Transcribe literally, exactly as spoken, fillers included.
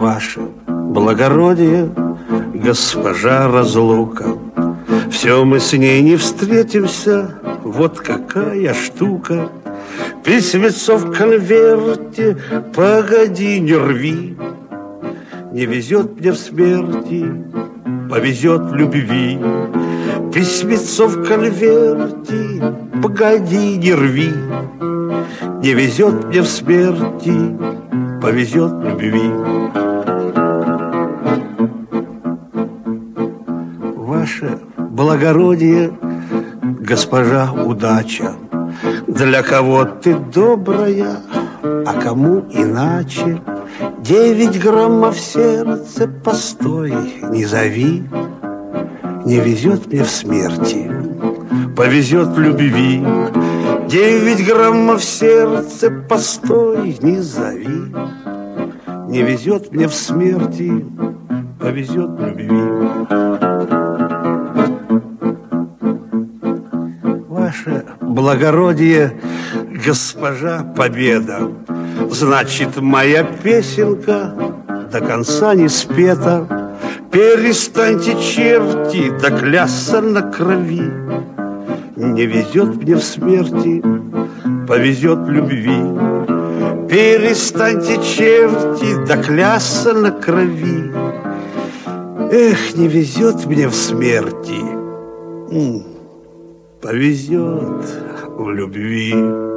Ваше благородие, госпожа разлука, все мы с ней не встретимся, вот какая штука. Письмецо в конверте, погоди, не рви. Не везет мне в смерти, повезет в любви. Письмецо в конверте, погоди, не рви. Не везет мне в смерти, повезет в любви. Ваше благородие, госпожа удача, для кого ты добрая, а кому иначе. Девять граммов сердце, постой, не зови. Не везет мне в смерти, повезет в любви. Девять граммов сердце, постой, не зови. Не везет мне в смерти, повезет в любви. Ваше благородие, госпожа Победа, значит, моя песенка до конца не спета. Перестаньте, черти, доклясться на крови. Не везет мне в смерти, повезет в любви. Перестаньте, черти, доклясться на крови. Эх, не везет мне в смерти, повезет в любви.